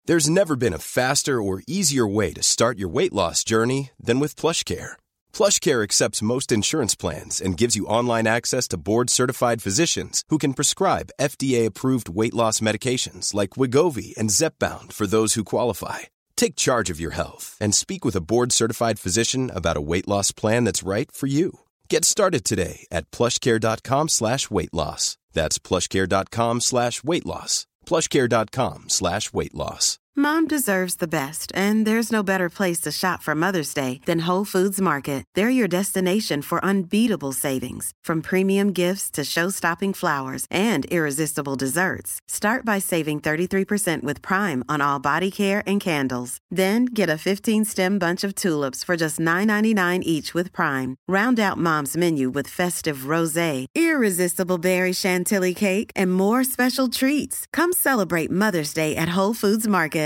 There's never been a faster or easier way to start your weight loss journey than with PlushCare. PlushCare accepts most insurance plans and gives you online access to board-certified physicians who can prescribe FDA-approved weight loss medications like Wegovy and Zepbound for those who qualify. Take charge of your health and speak with a board-certified physician about a weight loss plan that's right for you. Get started today at plushcare.com/weight-loss. That's plushcare.com/weight-loss. plushcare.com/weight-loss. Mom deserves the best, and there's no better place to shop for Mother's Day than Whole Foods Market. They're your destination for unbeatable savings, from premium gifts to show-stopping flowers and irresistible desserts. Start by saving 33% with Prime on all body care and candles. Then get a 15-stem bunch of tulips for just $9.99 each with Prime. Round out Mom's menu with festive rosé, irresistible berry chantilly cake, and more special treats. Come celebrate Mother's Day at Whole Foods Market.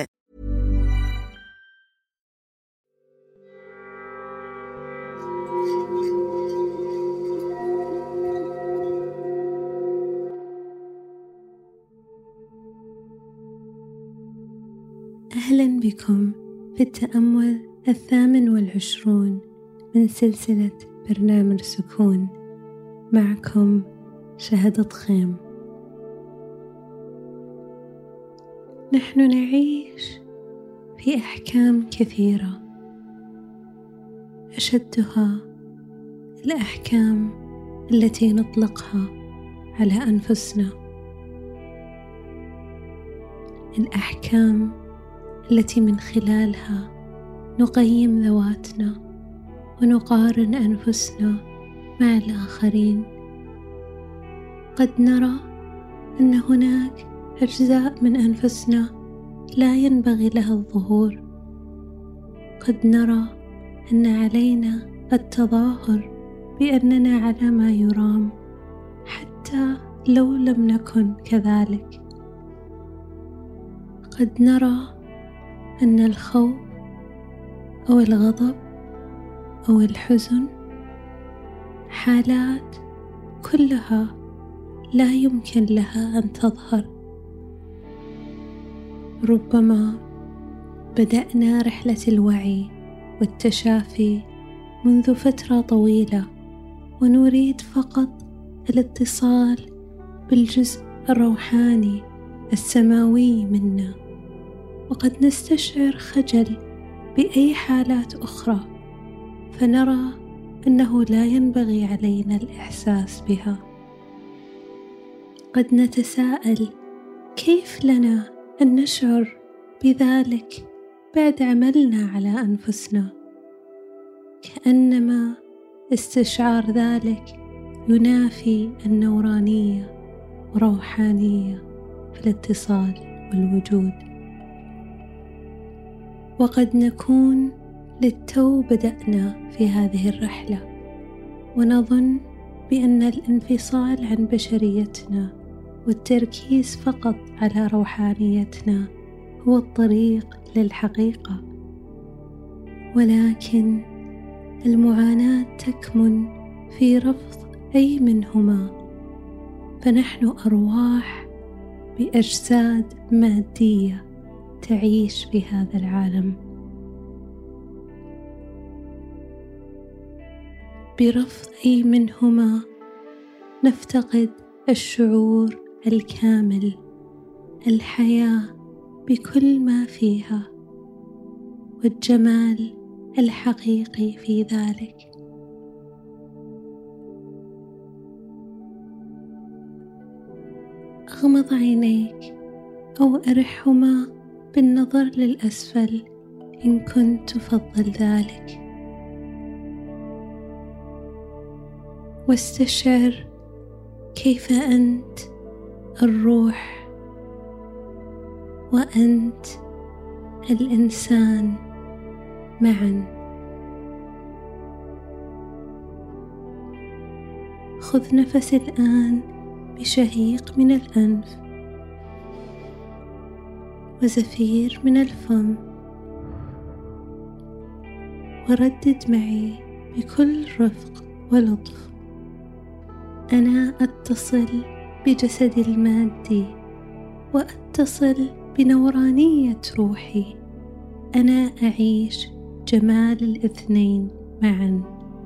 أهلا بكم في التأمل 28 من سلسلة برنامج سكون. معكم شهد طخيم. نحن نعيش في أحكام كثيرة، أشدها الأحكام التي نطلقها على أنفسنا، الأحكام التي من خلالها نقيم ذواتنا ونقارن أنفسنا مع الآخرين. قد نرى أن هناك أجزاء من أنفسنا لا ينبغي لها الظهور. قد نرى أن علينا التظاهر بأننا على ما يرام حتى لو لم نكن كذلك. قد نرى أن الخوف أو الغضب أو الحزن حالات كلها لا يمكن لها أن تظهر. ربما بدأنا رحلة الوعي والتشافي منذ فترة طويلة، ونريد فقط الاتصال بالجزء الروحاني السماوي منا، وقد نستشعر خجل بأي حالات أخرى، فنرى أنه لا ينبغي علينا الإحساس بها. قد نتساءل كيف لنا أن نشعر بذلك بعد عملنا على أنفسنا، كأنما استشعار ذلك ينافي النورانية وروحانية في الاتصال والوجود. وقد نكون للتو بدأنا في هذه الرحلة، ونظن بأن الانفصال عن بشريتنا والتركيز فقط على روحانيتنا هو الطريق للحقيقة. ولكن المعاناة تكمن في رفض أي منهما، فنحن أرواح بأجساد مادية تعيش في هذا العالم. برفض أي منهما نفتقد الشعور الكامل، الحياة بكل ما فيها، والجمال الحقيقي في ذلك. أغمض عينيك أو أرحهما بالنظر للأسفل إن كنت تفضل ذلك، واستشعر كيف أنت الروح وأنت الإنسان معا. خذ نفس الآن بشهيق من الأنف وزفير من الفم، وردد معي بكل رفق ولطف: أنا أتصل بجسدي المادي، وأتصل بنورانية روحي أنا أعيش جمال الاثنين معا.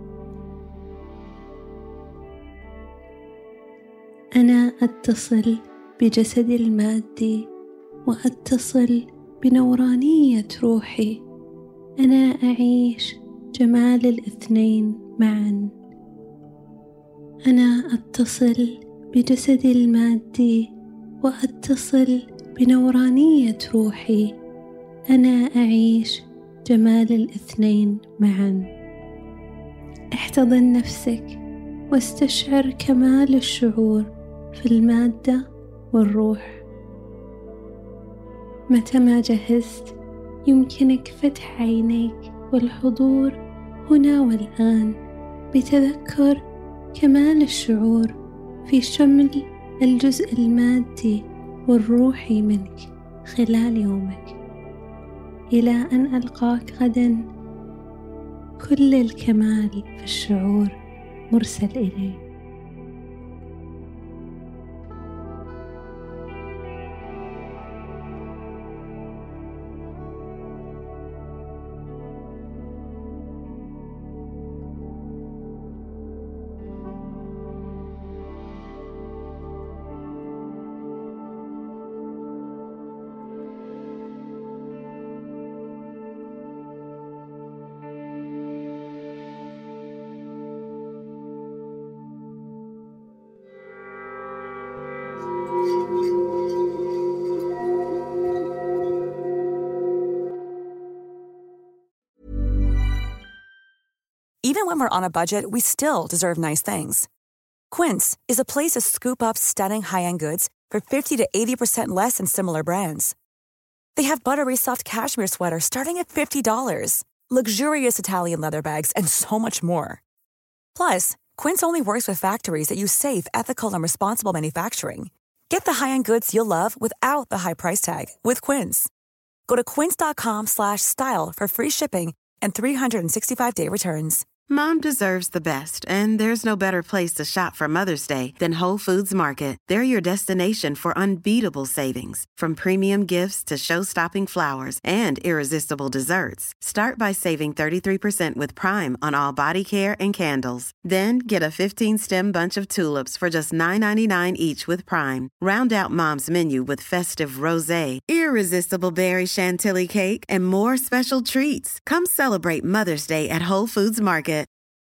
أنا أتصل بجسدي المادي وأتصل بنورانية روحي. أنا أعيش جمال الاثنين معا. أنا أتصل بجسدي المادي وأتصل بنورانية روحي. أنا أعيش جمال الاثنين معا. احتضن نفسك واستشعر كمال الشعور في المادة والروح. متى ما جهزت يمكنك فتح عينيك والحضور هنا والآن بتذكر كمال الشعور في شمل الجزء المادي والروحي منك خلال يومك. إلى أن ألقاك غدا، كل الكمال في الشعور مرسل إلي. Even when we're on a budget, we still deserve nice things. Quince is a place to scoop up stunning high-end goods for 50 to 80% less than similar brands. They have buttery soft cashmere sweaters starting at $50, luxurious Italian leather bags, and so much more. Plus, Quince only works with factories that use safe, ethical, and responsible manufacturing. Get the high-end goods you'll love without the high price tag with Quince. Go to quince.com/style for free shipping and 365-day returns. Mom deserves the best, and there's no better place to shop for Mother's Day than Whole Foods Market. They're your destination for unbeatable savings, from premium gifts to show-stopping flowers and irresistible desserts. Start by saving 33% with Prime on all body care and candles. Then get a 15-stem bunch of tulips for just $9.99 each with Prime. Round out Mom's menu with festive rosé, irresistible berry chantilly cake, and more special treats. Come celebrate Mother's Day at Whole Foods Market.